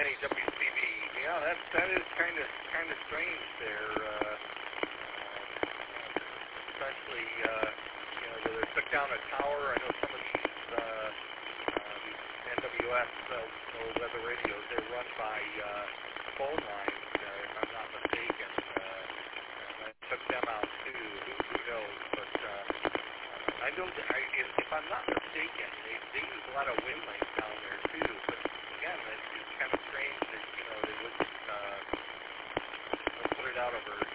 WCB. Yeah, that is kind of strange there. Especially, they took down a tower. I know some of these NWS weather radios, they're run by phone lines, if I'm not mistaken. I took them out too. Who knows? But I know that if I'm not mistaken, they use a lot of wind lanes down there too. But again, it's kind of strange that they wouldn't put it out over